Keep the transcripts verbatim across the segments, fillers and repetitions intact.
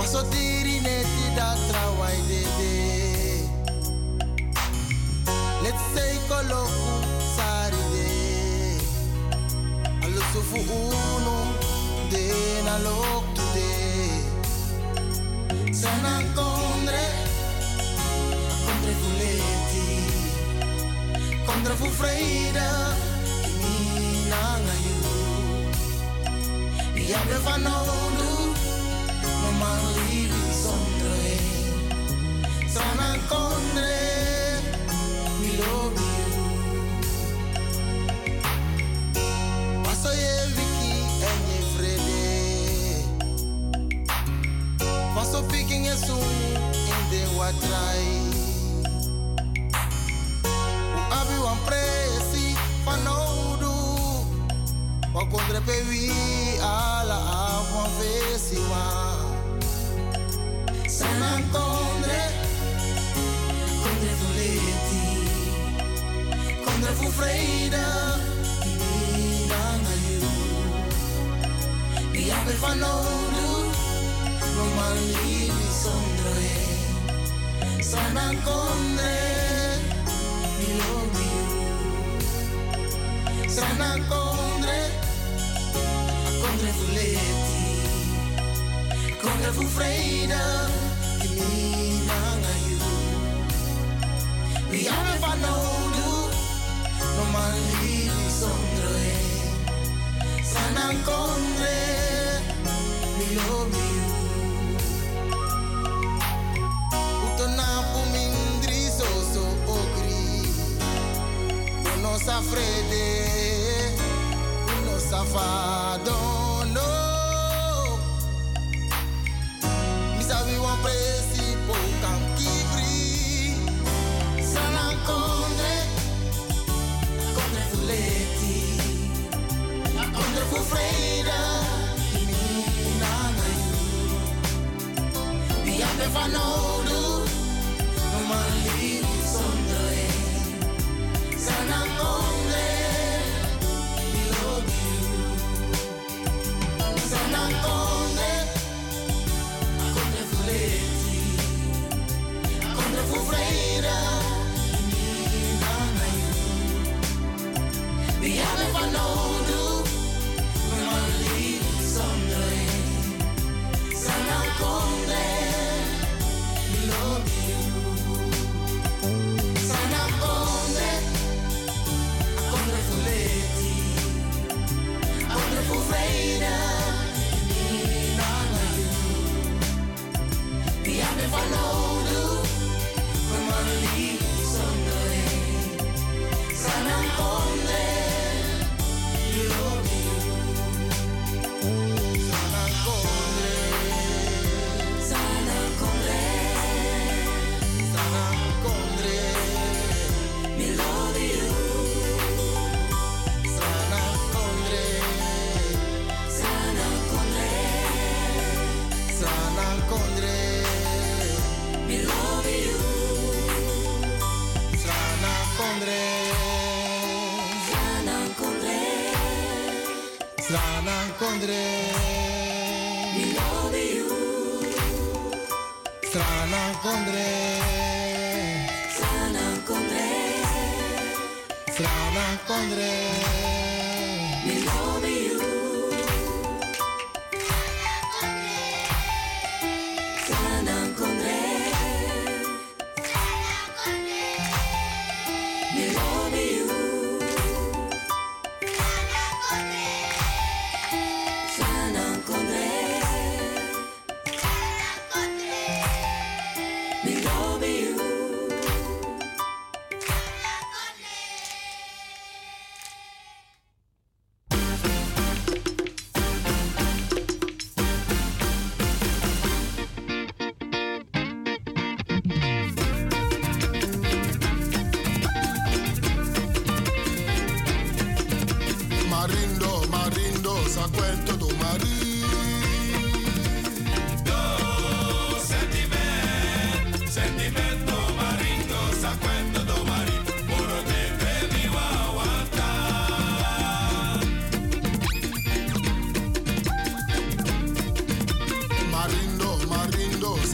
so diri neti da trawai de de. Let's say koloku sari de. Alusu fu uno de na lok de. Sana kondre, kondre fu leti, kondre fu freida, mi nanga you. Ya me fa no do, no man livi sondre. Sana kondre, mi love you. Paso ye wiki en ye vrede. Paso picking ye soon in the watrai. U abi wan presi fa no do. Wa kondre pe wi ala avon vesi wa. Sana kondre, kondre fu leti, kondre fu freida, mi nanga you. Mi ave fa no do, no man livi sondre. Sana kondre, mi love you. Sana kondre, kondre fu leti, kondre fu freida, mi nanga you. Mi ave fa no do, no man livi sondre. Sana kondre, mi love you. Utona pu mindri so so ogri. No sa frede, no sa fado, no. Mi sabi wan presi po kan kibri. Sana kondre, kondre fu leti, kondre fu freida, mi nanga you. Mi ave fa no do, no man livi sondre. Sana kondre, mi love you. Sana kondre, kondre fu leti, kondre fu freida, mi nanga you. Mi ave fa no do, no man livi sondre. Sana kondre, mi love you. Sana kondre, kondre fu leti, kondre fu freida, mi nanga you. Mi ave fa no do, no man livi sondre. Sana kondre, mi love you. Sana kondre, sana kondre, sana kondre, mi love you. Sana kondre, sana kondre, sana kondre, mi love you. Sana kondre, sana kondre, sana kondre, mi love you. Sana kondre, sana kondre, sana kondre, mi love you. Sana kondre, mi love you. Sana kondre, mi love you.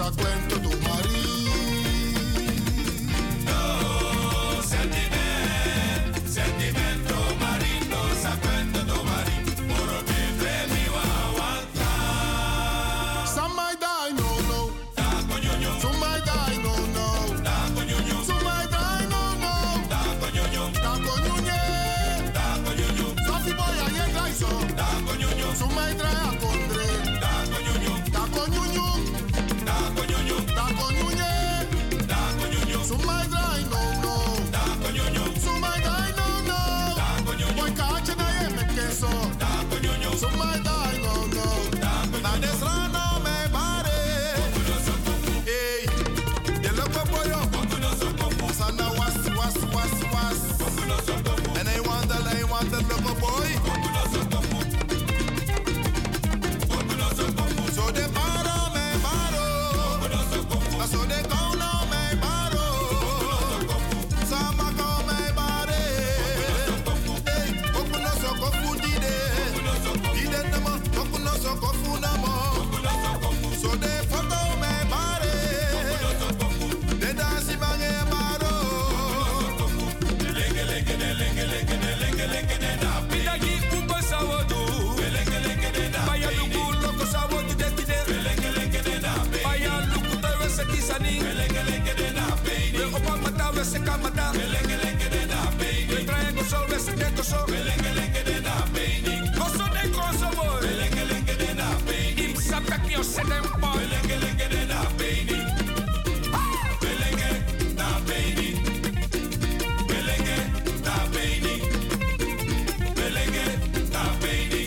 sa cuento tu marido. Sentimento marino, sa cuento tu marido. Moro te mi wawanta. Somebody die, no, no. Da coñoño. Somebody die, no, no. Da coñoño. Somebody die, no, no. Da coñoño. Da coñoño. Da coñoño. Sofi boy a ye traiso. Da coñoño. Somebody trae a condre. Da coñoño. Da coñoño. Da coñoño. Da coñoño. Da coñoño. Somebody die, no, no. Da coñoño. Somebody die, no, no. Da coñoño. Boy cache na ye me queso. Da coñoño. Somebody die, no, no. Da coñoño. Na desrano me pare. Hey, de loco pollo. Sana was was was was. And I wonder, I wonder, loco boy. So de paro me paro. So de cono me paro. Sama ko me pare. Hey, okuno so kofundide. Dide nama, okuno so kofundamo. So de foto me pare. De dansi bange paro. Lenge lenge de lenge lenge de lenge lenge de da. Pidagi kuba sawodu. Lenge lenge de da. Baya lugu loko sawodu de tide. Lenge lenge de da. Baya lugu te wese kisani. Lenge lenge de da. We opa mata wese kamata. Lenge lenge de da. We trae koso wese de koso. Lenge lenge de da. Koso de koso boy. Lenge lenge de da. Im saptak mi oseten boy. Lenge lenge de da. Belenge da baby. Belenge da baby. Belenge da baby.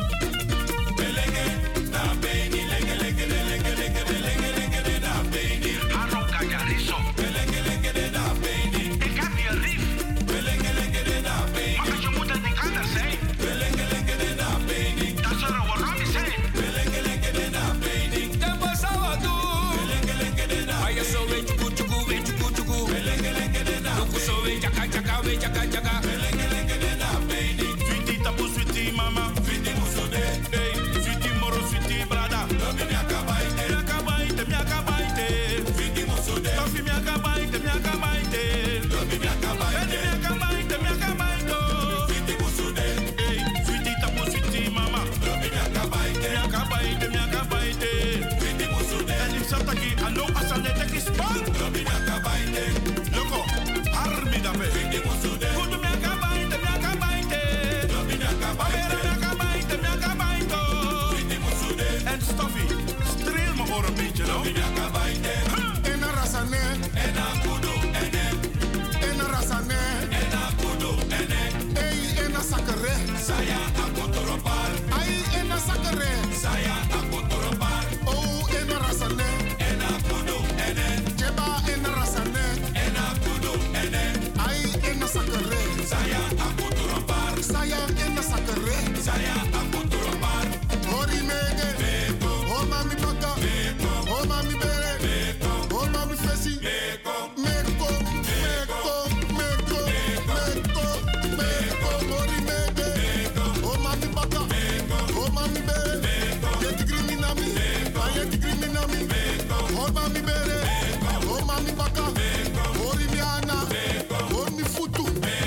Belenge da baby. Lenge lenge de lenge lenge de lenge lenge de da baby. Hanno Cagarizo. Belenge lenge de da baby. Ik heb hier lief. Belenge lenge de da baby. Maar je moet het niet anders zijn. Belenge lenge de da baby. Dat zou er wel rond zijn. Belenge lenge de da baby. Tempo sábado. Belenge lenge de da. Vaya so ve chucu chucu ve chucu chucu. Belenge lenge de da. Luku so ve chaka chaka ve chaka chaka. Belenge lenge de da baby. Sweetie tapu sweetie mama. Fiti musude. Hey, sweetie moro sweetie brada. Lobi mi akabaite. Mi akabaite, mi akabaite. Fiti musude. Papi mi akabaite, mi akabaite. Lobi mi akabaite. Edi mi akabaite, mi akabaite. Fiti musude. Hey, sweetie tapu sweetie mama. Lobi mi akabaite. Mi akabaite, mi akabaite. Fiti musude. Edi sataki ano asane teki span. Lobi mi akabaite. Loko, armi dape. Fiti musude. Kudu mi akabaite, mi akabaite. Lobi mi Babera mi akabaite. akabaite, mi akabaite. Fiti musude. En Stoffie, streel me oor een beetje, no? Lobi mi akabaite. Ena rasane, Ena kudu ene. ena rasane, Ena kudu ene. ei ena sakere, Saya akuturopar. ai ena sakere, Saya akuturopar. oh ena rasane, Ena kudu ene. jeba ena rasane, Ena kudu ene. ai ena sakere, Saya akuturopar. saya ena sakere, Saya akuturopar. hori mege, Beko. oh mami baka, Beko. oh mami bere, Beko. oh mami fesi, Beko. meko, meko, meko, meko, meko, hori mege, oh mami baka, oh mami bere, yeti criminami, ai yeti criminami, oh mami bere, oh mami baka, hori miana, hori mi futu,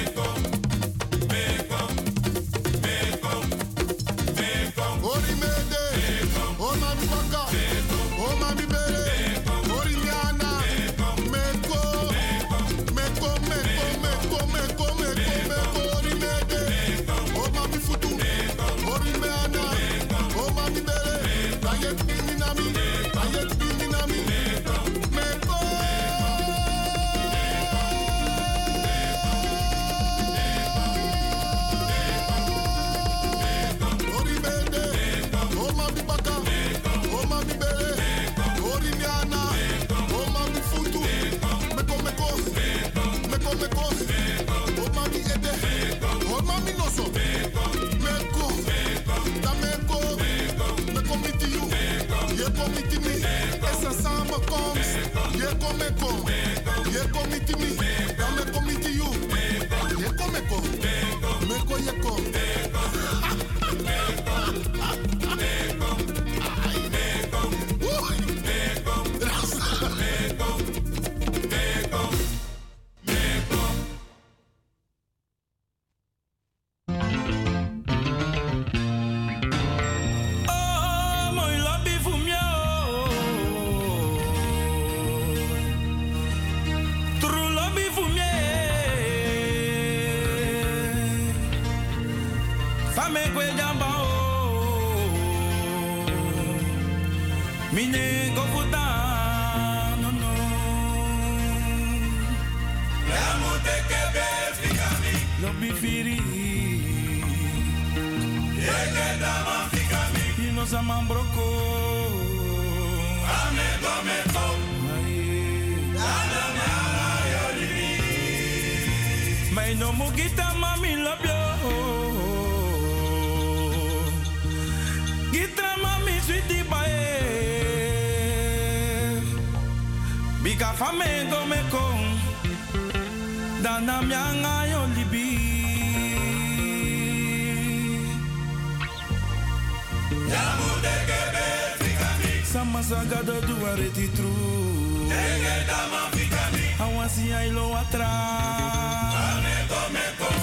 hori mege, oh mami baka, oh mami bere, hori miana, meko, meko, meko, meko, meko, meko, meko, hori mege, oh mami futu, hori miana, oh mami bere, ai yeti criminami, ai yeti criminami, meko. Hori mege, oh mami baka, oh mami bere. Mine go futa, no no. Ya mute que be fikami. Lo bi firi. Ye que dama fikami. Y no sa man broko. Ame go me kom. Dana me ala yoli. May no mugita mami love you. Gita mami sweetie bae. Bika fame go me kom. Dana mi anga yo libi. Ya mute que be fikami. Sama saga do do areti true. Ege dama fikami. Awasi ai lo atra. Ame go me kom.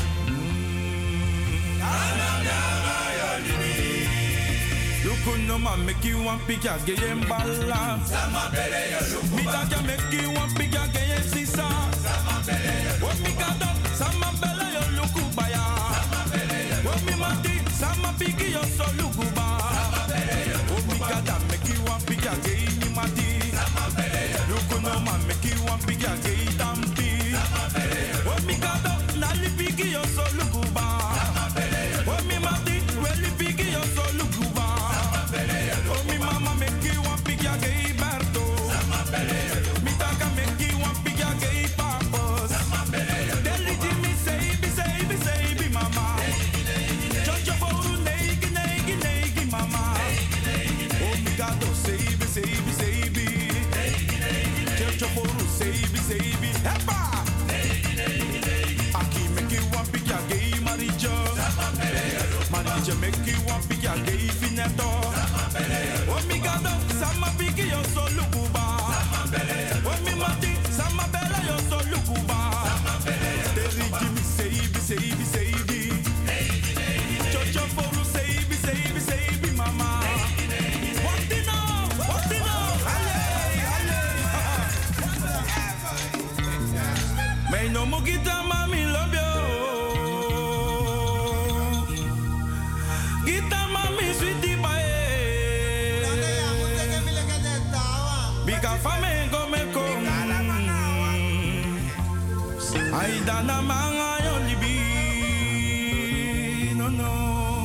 Dana me ala yoli. No man make you one pick a game balla. Sama bele yo luku. Me ta can make you one pick a game sisa. Sama bele yo luku. What me got up? Sama bele yo luku baya. Sama bele yo luku. What me mati? Sama pick yo so luku ba. Sama bele yo luku. What me got up? Make you one pick a game mati. Sama bele yo luku. Luku no man make you one pick a game tampi. Sama bele yo luku. What me got up? Nali pick yo so luku ba. Sama bele yo luku. What me mati? Really pick yo so luku ba. Oh, mi mama make you one pick ya gay Berto. Mi taka make you one pick ya gay Papos. Deli Jimmy say be say be say be mama. Jojo boru neigi neigi neigi mama. Oh mi gato say be say be say be. Jojo boru say be say be. Hepa. Aki make you one pick ya gay Marijo. Marijo make you one pick ya gay Fineto. Oh mi gado, sama bigi yo so lukuba. Oh mi mati, sama bella yo so lukuba. Deri Jimmy say be say be say be. Jojo boru say be say be say be mama. What you know? What you know? Ale, ale. May no mugita mami love you. Gita mami sweetie bae. Bika fame go me kom. Ay dana manga yo libi. No no.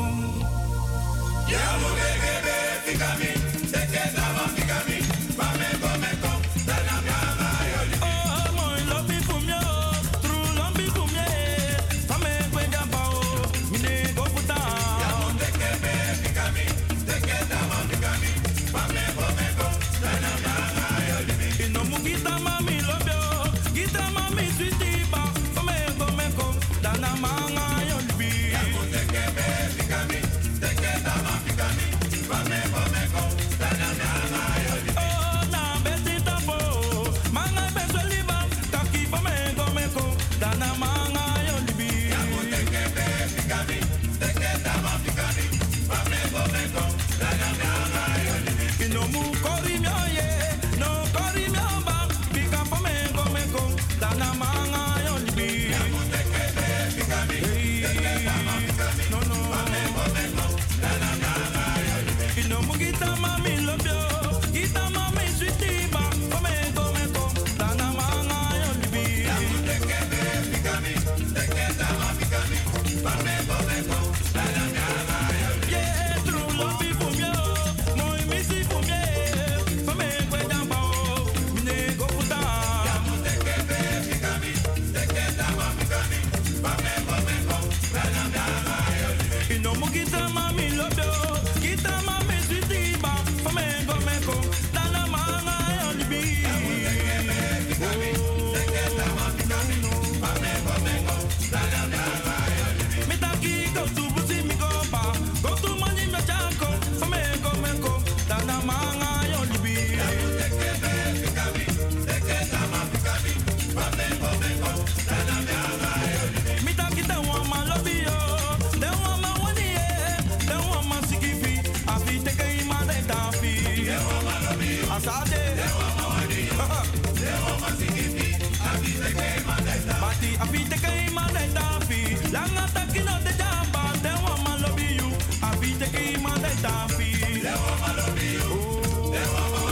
Ya muge que be fikami. Se que dama fikami. Fame go me kom. Dana me ala yoli. Oh moi love for me. True love for me. Fame go jamba o. Mine go puta. Ya muge que be fikami. Se que dama fikami. Fame go me kom. Dana me ala yoli. Ino mugita mami love yo. Gita mami sweetie ba. Fame go me kom. Dana manga yo libi. Ya muge que be fikami. Se que dama fikami. Fame go me kom. Dana me ala yoli. Oh na besita po. Manga beso liba. Kaki fame go me kom. Dana manga yo libi. Ya muge que be fikami. Se que dama fikami. Fame go me kom. Dana me ala yoli. Ino mu kori mi oye. No kori mi oba. Bika fame go me kom. Dana manga yo libi. Ya muge que be fikami. Se que dama fikami. No no. Fame go me kom. Dana me ala yoli. Ino mu gita mami love yo. Gita mami sweetie ba. Fame go me kom. Dana manga yo libi. Ya muge que be fikami. Se que dama fikami. Fame go me kom. Dana me ala yoli. Yeah, true love for me. Moi missy for me. Fame go jamba o. Mine go puta. Ya muge que be fikami. Se que dama fikami. Fame go me kom. Dana me ala yoli. Ino mu gita mami love yo. Gita mami sweetie ba. Fame go me kom. Dana manga yo libi. Ya muge que be fikami. Se que dama fikami. Fame go me kom. Dana me ala yoli. Me taki go to busi mi go ba. Go to money me chanko. Fame go me kom. Dana manga yo libi. Ya muge que be fikami. Se que dama fikami. Fame go me kom. Dana me ala yoli. Me taki te want my love yo. Te want my money yeah. Te want my sikifi. Afi te kai ma de tafi. Te want my love you. Asade. Te want my money. Te want my sikifi. Afi te kai ma de tafi. Mati afi te kai ma de tafi. Langa taki no de jamba. Te want my love you. Afi te kai ma de tafi. Te want my love you. Te want my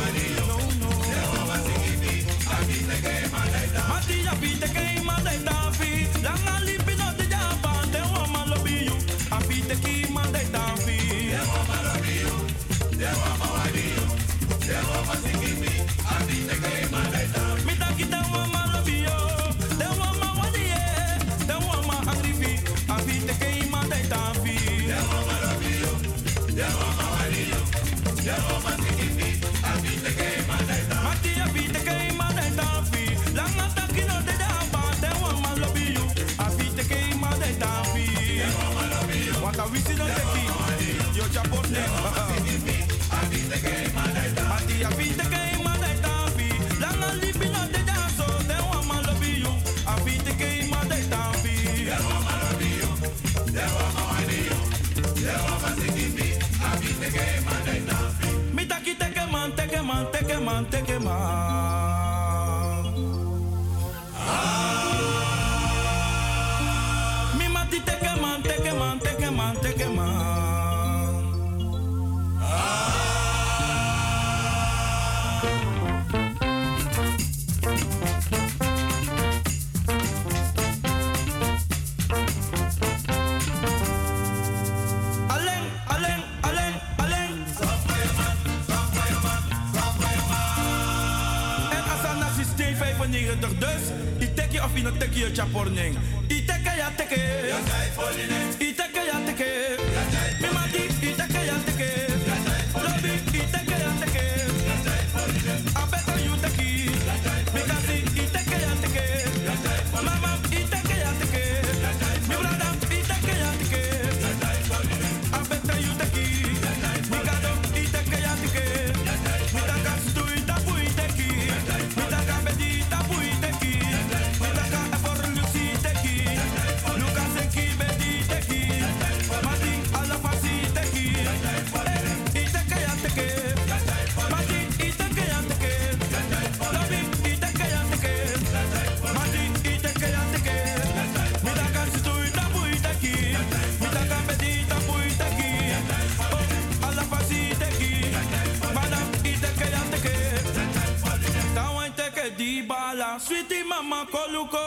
Sweetie mama koluko,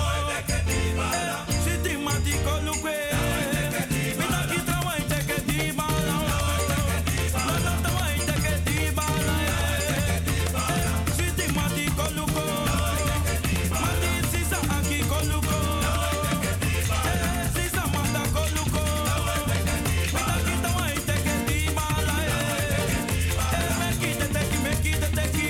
sweetie mati koluko. Mina kita wai teke di bala, nana ta wai teke di bala. Sweetie mati koluko, mati sisa aki koluko, sisa mata koluko. Mina kita wai teke di bala, me kita teki me kita teki.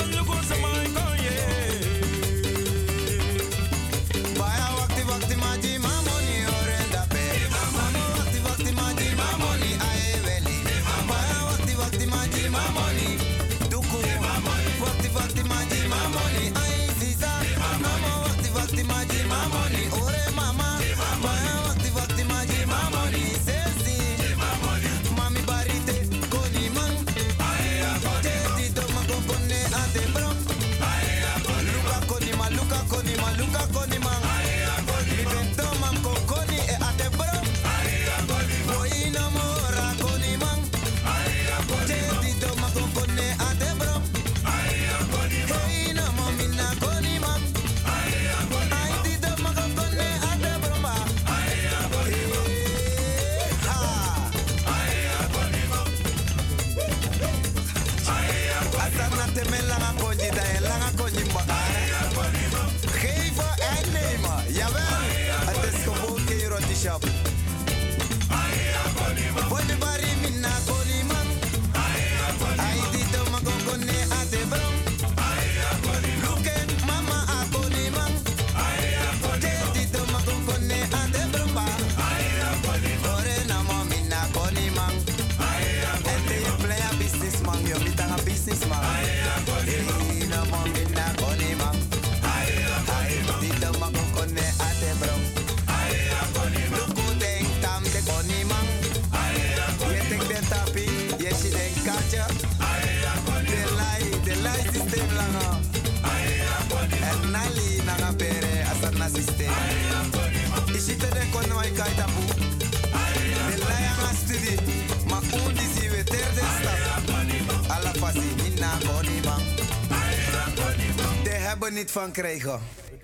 Niet van krijgen.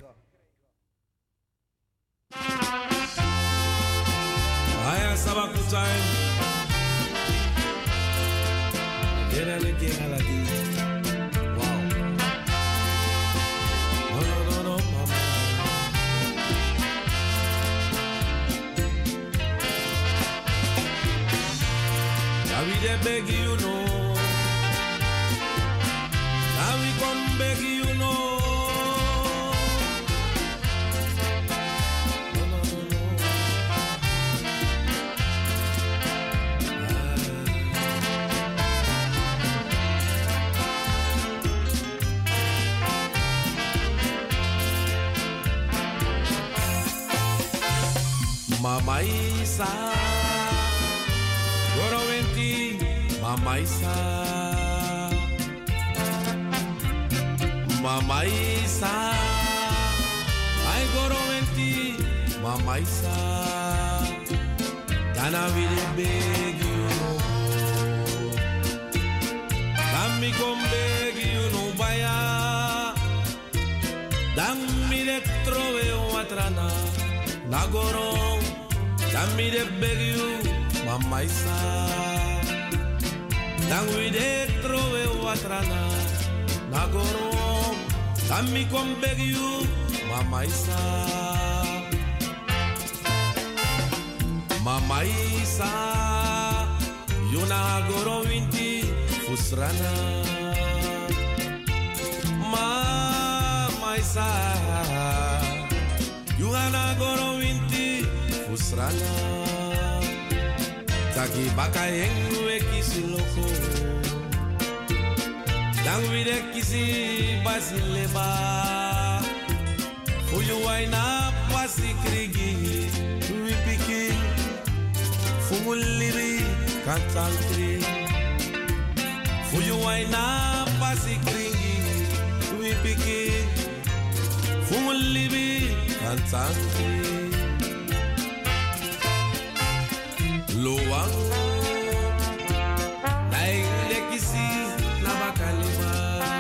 Aya sabakutai. Again and again and again. Wow. No, no, no, no, mama. Now we dey beg you, no. Now we come beg you, no. Mama Isa, Gorowenti, Mama Isa, Mama Isa, I Gorowenti, Mama Isa, Dana will beg you, Dami come beg you no baya, Dami de trove watrana, Nagoro. Dami de beg you, Mama Isa. Dan we de trove watrana, Nagoro. Dami come beg you, Mama Isa. Mama Isa, you Nagoro winti fusrana. Mama Isa, you Nagoro winti Fusrana Taki baka engwe kisi loko Dangwide kisi basileba Fuyu waina pasi krigi Tui piki Fumuliri kantantri Fuyu waina pasi krigi Tui piki Fumuliri kantantri Loang Daing lekisi Nabakalima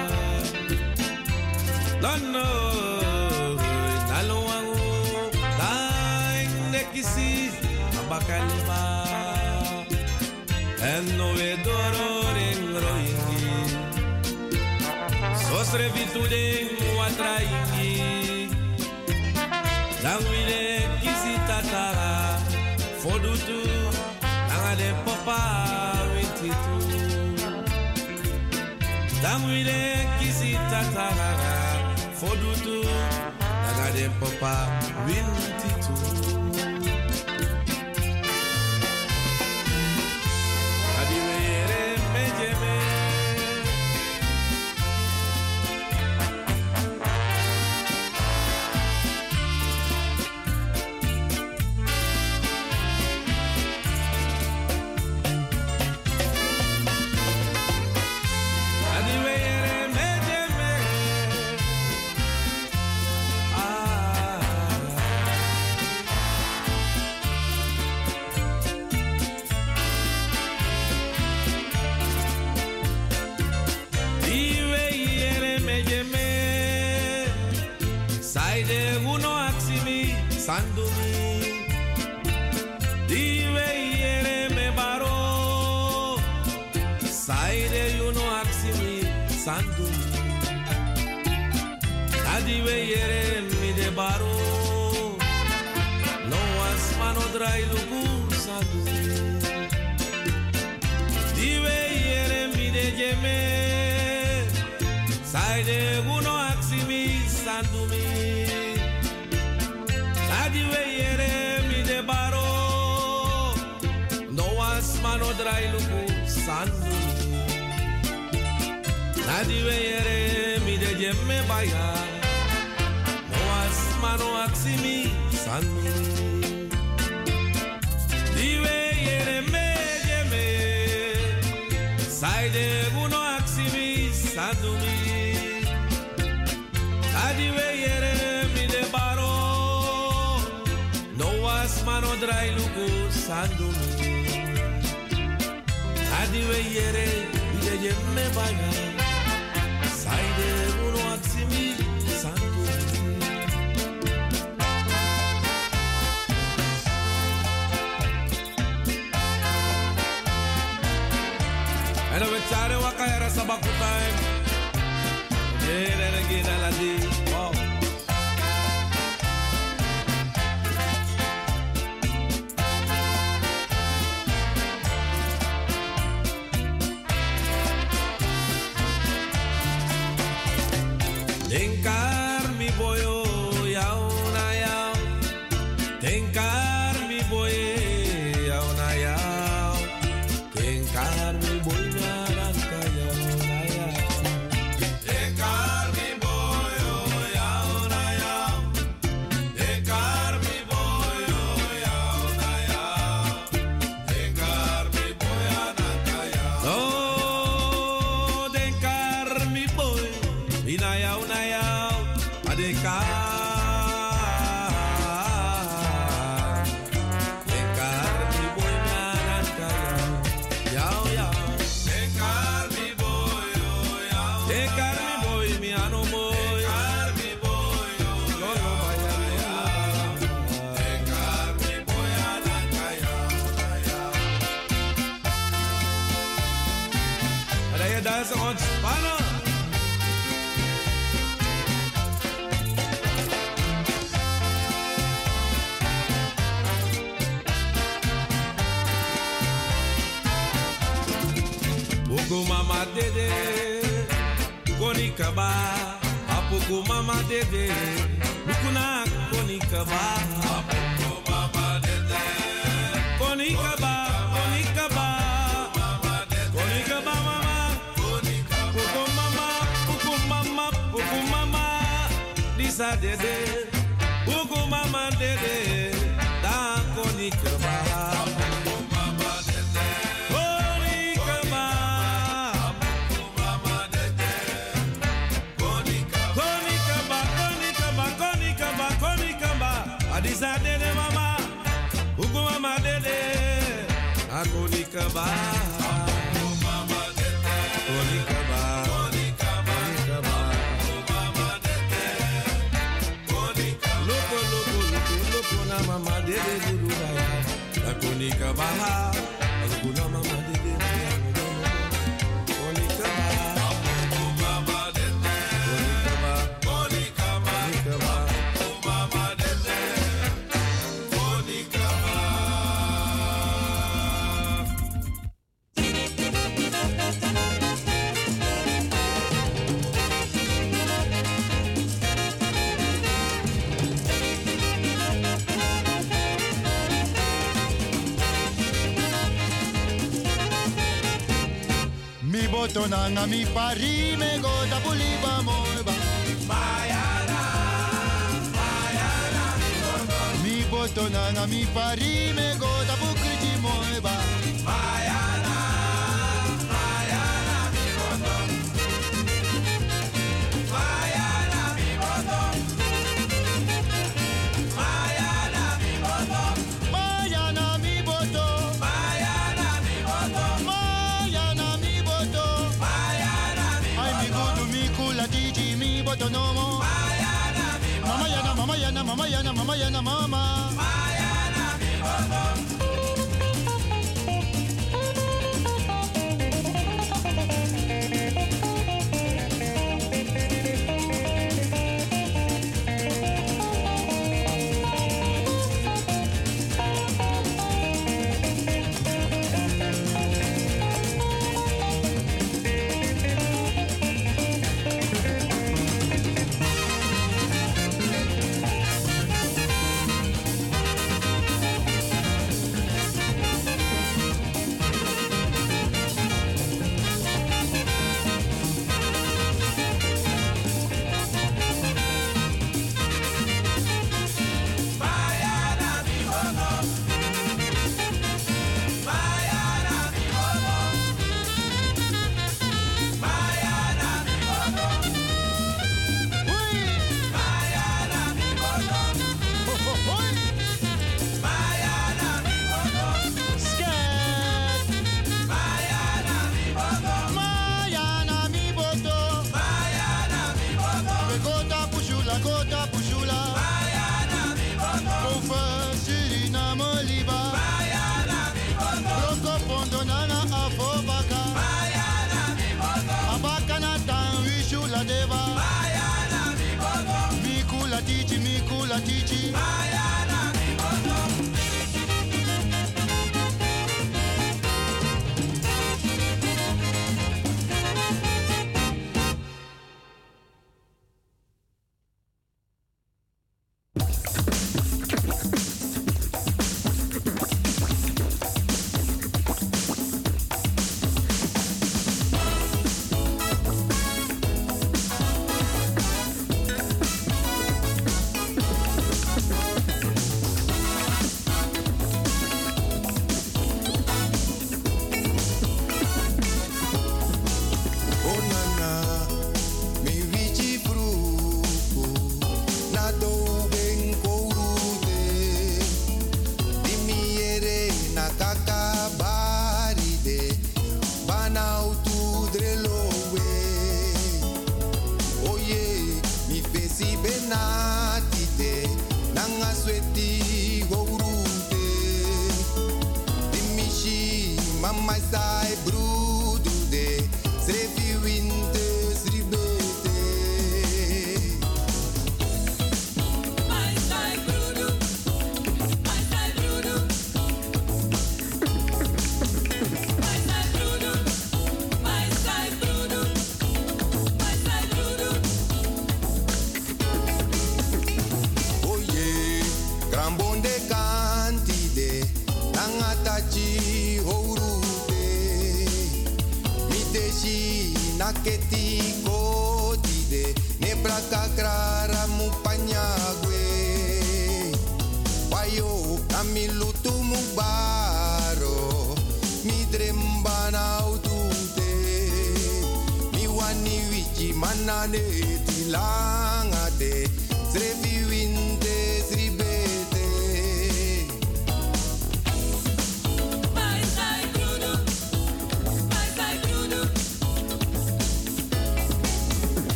Lono Naloang Daing lekisi Nabakalima Eno edoro rengroingi Sosre vitudeng watraingi Dangwile kisi tatara Fodutu de papa wititu Dangwile kisi tarara fodutu daga dem papa wintitu adiwere mejeme Sandumi, diwe yere me baro. Saide you no aksimi, sandumi. Adiwe yere mi de baro. No asmano drai lugu sandumi. Diwe yere mi de jeme. Saide you no aksimi, sandumi. Adiwe yere mi de baro. No asmano drai lugu sandu. Adiwe yere mi de jemme baya. No asmano aksimi sandu. Diwe yere me jemme. Saide uno aksimi sandu mi. Adiwe yere mi de baro. Mano drai lugu sandu adiwe yere ide jemme baya saide uno aksimi sandu ena betare wakayara sabakutai yere gina ladi oh Tenkar mi boyo yao na yao. Tenkar mi boye yao na yao. Tenkar mi boy naraka yao na yao. Tenkar mi boyo yao na yao. Tenkar mi boyo yao na yao. Tenkar mi boya naraka yao. Oh, tenkar mi boy ina yao na yao. Adeka Tenkar mi boy naraka yao yao. Tenkar mi boy yao. Tenkar mi boy mi ano boy. Tenkar mi boy yo yo baya yao. Tenkar mi boy naraka yao yao. Ada ya dance on Spanish. Puku mama dede, konikaba. Apuku mama dede, bukuna konikaba. Apuku mama dede, konikaba, konikaba. Konikaba mama, puku mama, puku mama, puku mama. Disa dede, puku mama dede, da konikaba. Adisa dede mama, ugu mama dede, akonikaba, mama dede, konikaba, konikaba, mama dede, konikaba, loko loko loko loko na mama dede guru baya, akonikaba, ugu na mama dede, konikaba. botonanga mi pari me go da puliba moiba. Mayana, Mayana mi boto. Mi botonanga mi pari me go da bukriti moiba. Mayana, Mayana mi boto. Mayana mi boto. Mayana mi boto. Mayana mi boto. Mayana mi boto. Mayana mi boto. Mayana mi boto. Ay mi gudu mi kula tiji mi boto no mo. Mayana mi boto. Mama yana mama yana mama yana mama yana mama. Mayana mi boto.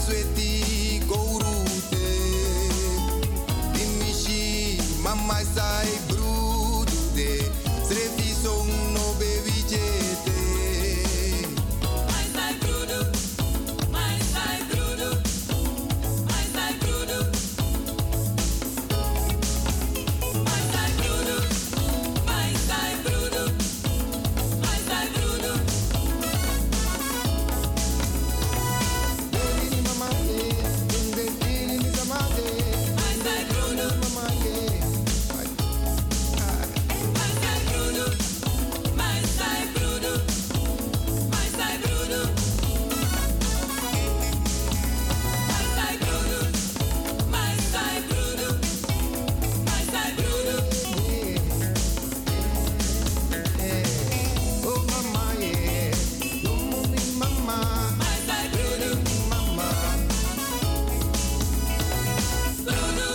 sweti kourute. Dimishi mama sai brudude. Srefi song no baby jete. My sai brudu, my sai brudu, my sai brudu, my sai brudu, my sai brudu, my sai brudu. Baby mama ye, in the feeling is a mate. My sai brudu, Mama ye. my sai brudu, my sai brudu, my sai brudu, my sai brudu, my sai brudu, my sai brudu. Oh mama ye, don't move me mama. My sai brudu, Mama. brudu.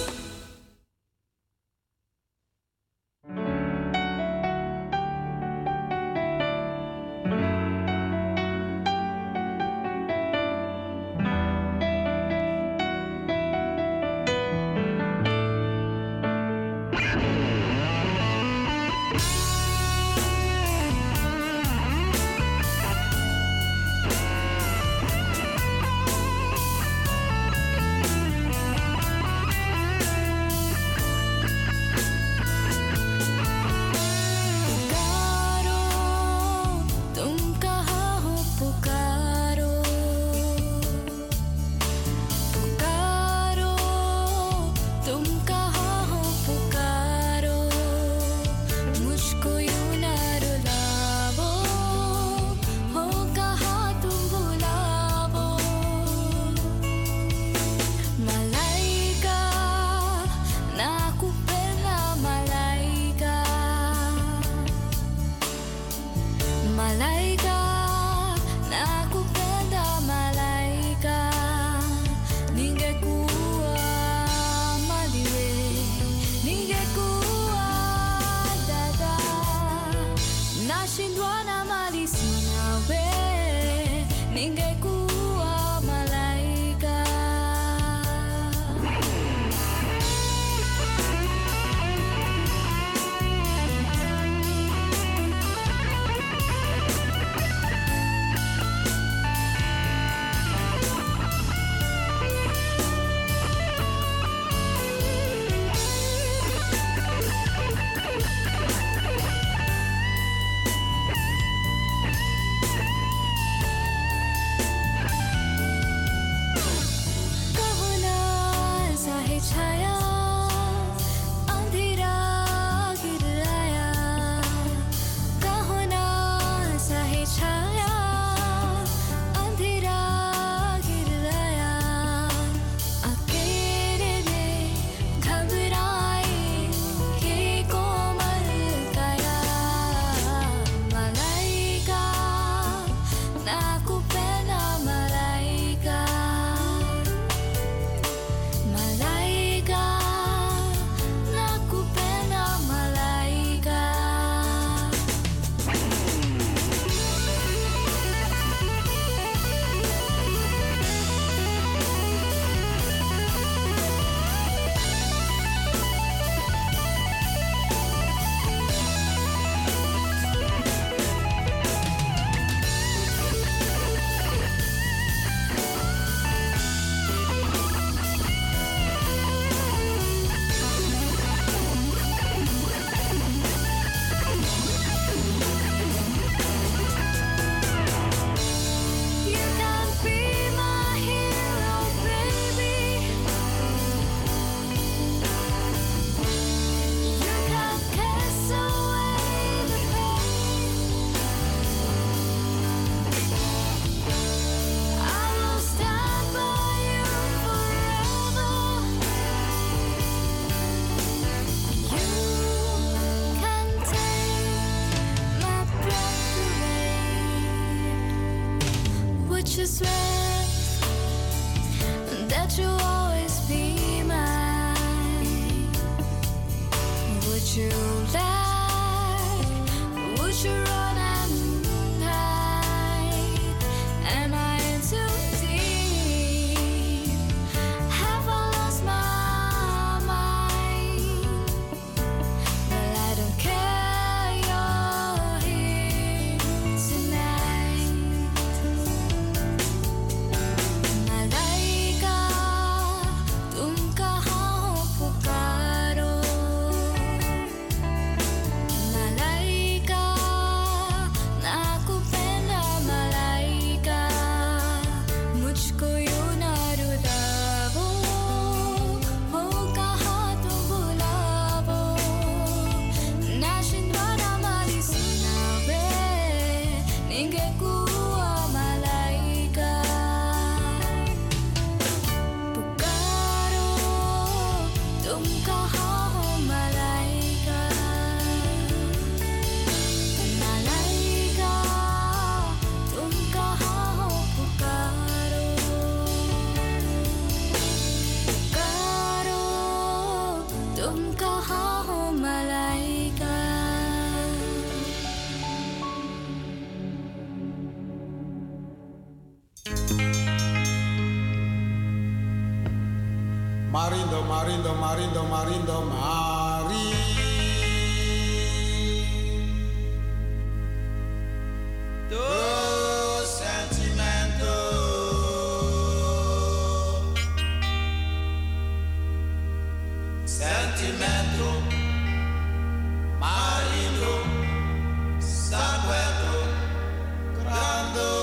पुकारो तुम कहाँ हो पुकारो पुकारो तुम कहाँ हो पुकारो मुझको यूं ना रुलावो हो कहाँ तुम बुलावो Malaika nakupenda malaika Malaika nakupenda malaika Ningekuwa maliwe Ningekuwa dada Nashindwa na mali sina we Ningekuwa malaika कहो ना चाहे छाया अंधेरा गिर आया कहो ना चाहे छाया अंधेरा गिर आया अकेले में घबराए ये कोमल काया malaika nakupenda malaika Malaika nakupenda malaika You can be my hero baby You can kiss away the pain I will stand by you forever You can take my breath away Would you swear that you'll always be mine? Would you lie? Would you run and hide? Am I in too deep? Marindo, Marindo, Marindo, Marindo, Mari. Do sentimento, sentimento, Marindo, sanguento, grande.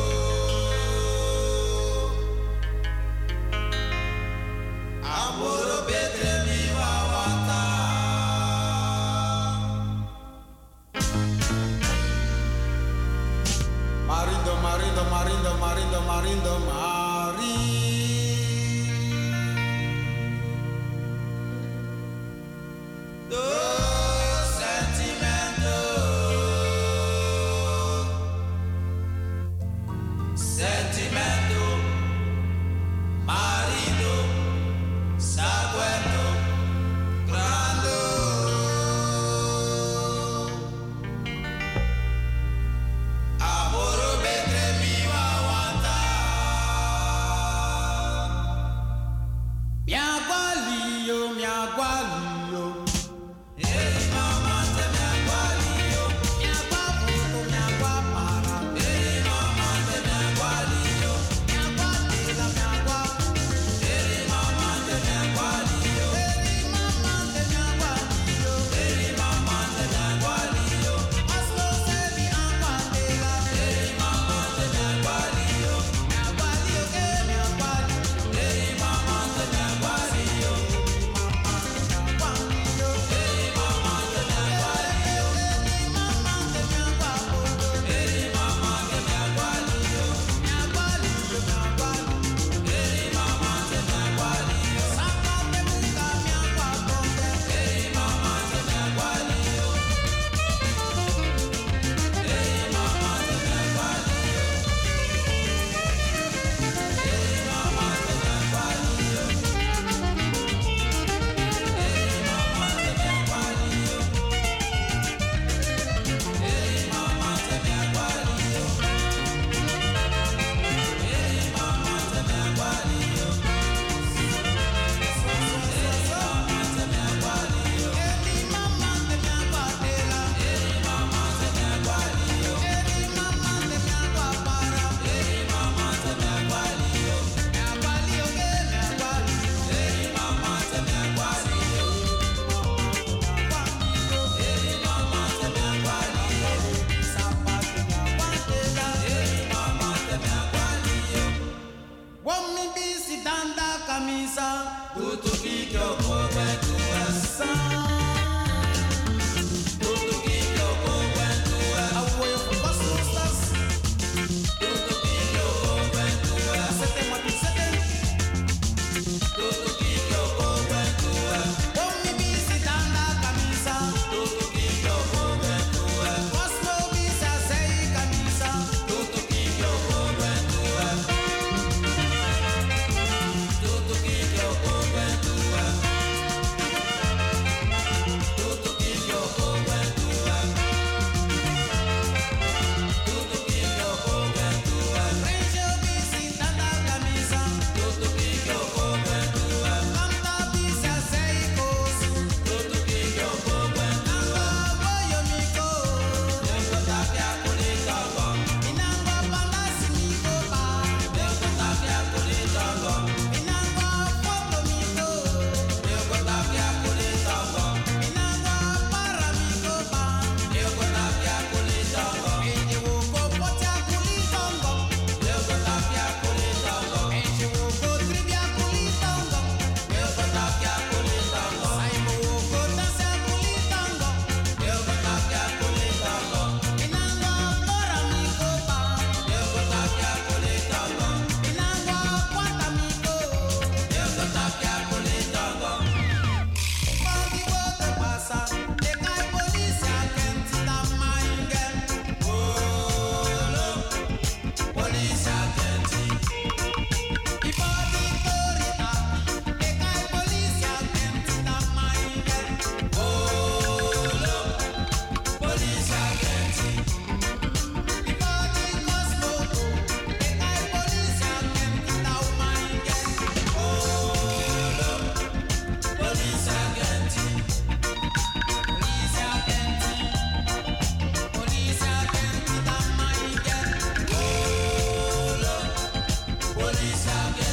Amor bedre mi wawata. Marindo, Marindo, Marindo, Marindo, Marindo, Mari. Do sentimento, sentimento, marido, sanguento, grande. Amor bedre mi wawata. Mi agualio, mi agualio. Hey mama, te mi agualio. Mi aguapulo, mi aguapara. Hey mama, te mi agualio. Mi aguatila, mi aguapu. Hey mama, te mi agualio. Eri mamma te mi agualio. Hey mama, te mi agualio. Aslo se mi aguatela. Hey mama, te mi agualio. Mi agualio que mi agualio. Hey mama, te mi agualio. Hey mamma te mi agualio. Hey mama, te mi agualio. Eri mamma te mi agualio. Hey mama, te mi agualio. Mi agualio, mi agualio. Hey mama, te mi agualio. Sácate nunca mi aguaponte. Hey mama, te mi agualio. Hey mama, te mi agualio. Hey mama, te mi agualio. Hey mama, te mi agualio. Hey mama, te mi agualio. Hey mama, te mi agualio. Eri mamma te mi aguatela. Hey mama, te mi agualio. Eri mamma te mi aguapara. Hey mama, te mi agualio. Mi agualio que mi agualio. Hey mama, te mi agualio. Hey mama, te mi agualio. Zapato mi aguatela. Hey mama, te mi agualio. Wami bisi tanda camisa. Tutu kikyo kogwe tuwesa. Tutu kikyo kogwe tuwesa. Away from cosmos. Tutu kikyo kogwe tuwesa. Sete matu sete. Tutu kikyo kogwe tuwesa. Wami bisi tanda camisa. Tutu kikyo kogwe tuwesa. Cosmo bisa sei camisa. Tutu kikyo kogwe tuwesa. Tutu kikyo kogwe tuwesa. Isage.